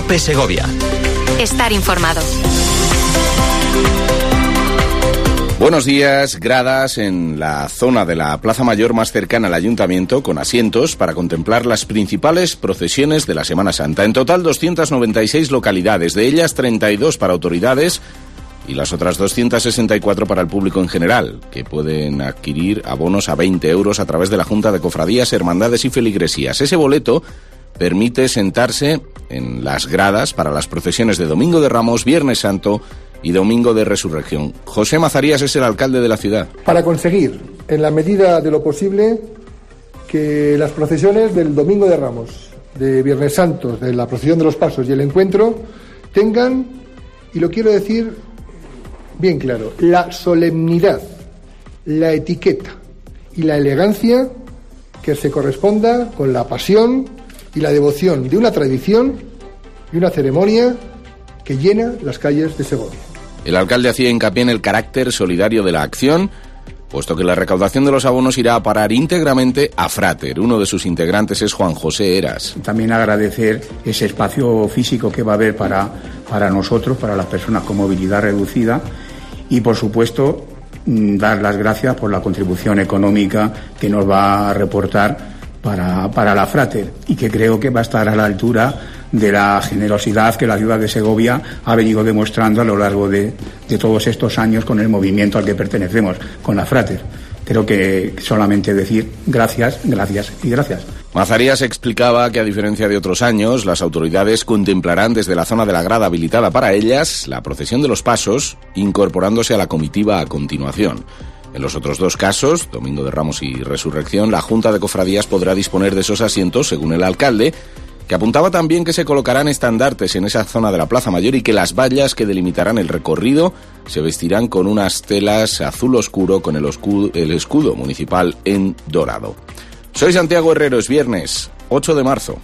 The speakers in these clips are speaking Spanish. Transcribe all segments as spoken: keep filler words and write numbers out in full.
COPE Segovia. Estar informado. Buenos días. Gradas en la zona de la Plaza Mayor más cercana al Ayuntamiento, con asientos para contemplar las principales procesiones de la Semana Santa. En total, doscientas noventa y seis localidades, de ellas treinta y dos para autoridades y las otras doscientas sesenta y cuatro para el público en general, que pueden adquirir abonos a veinte euros a través de la Junta de Cofradías, Hermandades y Feligresías. Ese boleto permite sentarse en las gradas para las procesiones de Domingo de Ramos, Viernes Santo y Domingo de Resurrección. José Mazarías es el alcalde de la ciudad. Para conseguir, en la medida de lo posible, que las procesiones del Domingo de Ramos, de Viernes Santo, de la procesión de los Pasos y el Encuentro, tengan, y lo quiero decir bien claro, la solemnidad, la etiqueta y la elegancia que se corresponda con la pasión y la devoción de una tradición y una ceremonia que llena las calles de Segovia. El alcalde hacía hincapié en el carácter solidario de la acción, puesto que la recaudación de los abonos irá a parar íntegramente a Frater. Uno de sus integrantes es Juan José Heras. También agradecer ese espacio físico que va a haber para, para nosotros, para las personas con movilidad reducida, y por supuesto dar las gracias por la contribución económica que nos va a reportar para, para la Frater, y que creo que va a estar a la altura de la generosidad que la ciudad de Segovia ha venido demostrando a lo largo de, de todos estos años con el movimiento al que pertenecemos, con la Frater. Creo que solamente decir gracias, gracias y gracias. Mazarías explicaba que, a diferencia de otros años, las autoridades contemplarán desde la zona de la grada habilitada para ellas la procesión de los Pasos, incorporándose a la comitiva a continuación. En los otros dos casos, Domingo de Ramos y Resurrección, la Junta de Cofradías podrá disponer de esos asientos, según el alcalde, que apuntaba también que se colocarán estandartes en esa zona de la Plaza Mayor y que las vallas que delimitarán el recorrido se vestirán con unas telas azul oscuro con el, oscudo, el escudo municipal en dorado. Soy Santiago Herrero, es viernes ocho de marzo.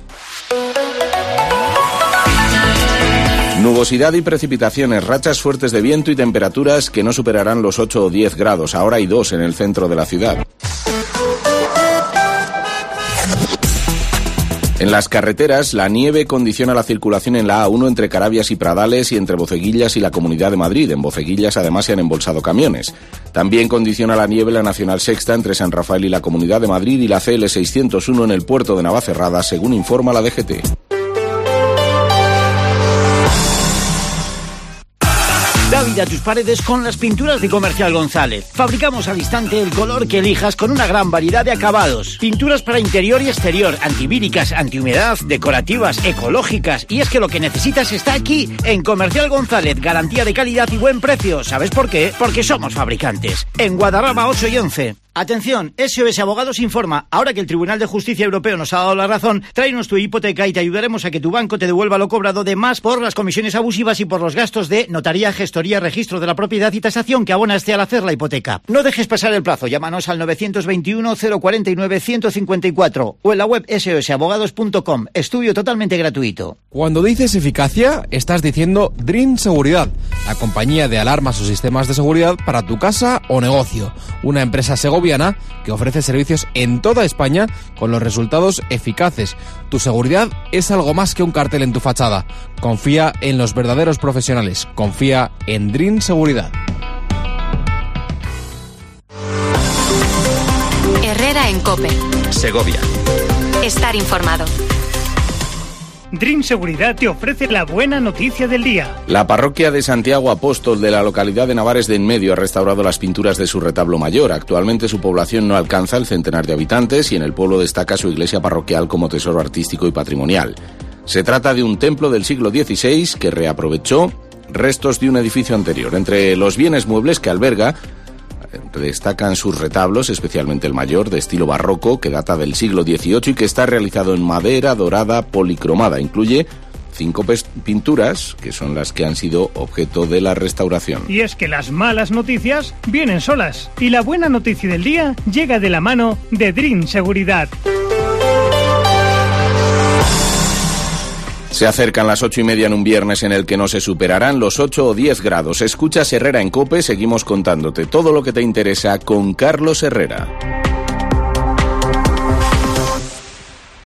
Nubosidad y precipitaciones, rachas fuertes de viento y temperaturas que no superarán los ocho o diez grados. Ahora hay dos en el centro de la ciudad. En las carreteras, la nieve condiciona la circulación en la A uno entre Carabias y Pradales y entre Boceguillas y la Comunidad de Madrid. En Boceguillas, además, se han embolsado camiones. También condiciona la nieve la Nacional Sexta entre San Rafael y la Comunidad de Madrid y la C L seiscientos uno en el puerto de Navacerrada, según informa la D G T. Da vida a tus paredes con las pinturas de Comercial González. Fabricamos al instante el color que elijas con una gran variedad de acabados. Pinturas para interior y exterior, antivíricas, antihumedad, decorativas, ecológicas. Y es que lo que necesitas está aquí, en Comercial González. Garantía de calidad y buen precio. ¿Sabes por qué? Porque somos fabricantes. En Guadarrama ocho y once. Atención, S O S Abogados informa, ahora que el Tribunal de Justicia Europeo nos ha dado la razón, tráenos tu hipoteca y te ayudaremos a que tu banco te devuelva lo cobrado de más por las comisiones abusivas y por los gastos de notaría, gestoría, registro de la propiedad y tasación que abonaste al hacer la hipoteca. No dejes pasar el plazo, llámanos al novecientos veintiuno, cero cuarenta y nueve, ciento cincuenta y cuatro o en la web ese o ese abogados punto com, estudio totalmente gratuito. Cuando dices eficacia, estás diciendo Dream Seguridad, la compañía de alarmas o sistemas de seguridad para tu casa o negocio. Una empresa segoviana que ofrece servicios en toda España con los resultados eficaces. Tu seguridad es algo más que un cartel en tu fachada. Confía en los verdaderos profesionales. Confía en Dream Seguridad. Herrera en COPE. Segovia. Estar informado. Dream Seguridad te ofrece la buena noticia del día. La parroquia de Santiago Apóstol de la localidad de Navares de Enmedio ha restaurado las pinturas de su retablo mayor. Actualmente su población no alcanza el centenar de habitantes y en el pueblo destaca su iglesia parroquial como tesoro artístico y patrimonial. Se trata de un templo del siglo dieciséis que reaprovechó restos de un edificio anterior. Entre los bienes muebles que alberga destacan sus retablos, especialmente el mayor, de estilo barroco, que data del siglo dieciocho y que está realizado en madera dorada policromada. Incluye cinco pinturas, que son las que han sido objeto de la restauración. Y es que las malas noticias vienen solas, y la buena noticia del día llega de la mano de Dream Seguridad. Se acercan las ocho y media en un viernes en el que no se superarán los ocho o diez grados. Escuchas Herrera en COPE, seguimos contándote todo lo que te interesa con Carlos Herrera.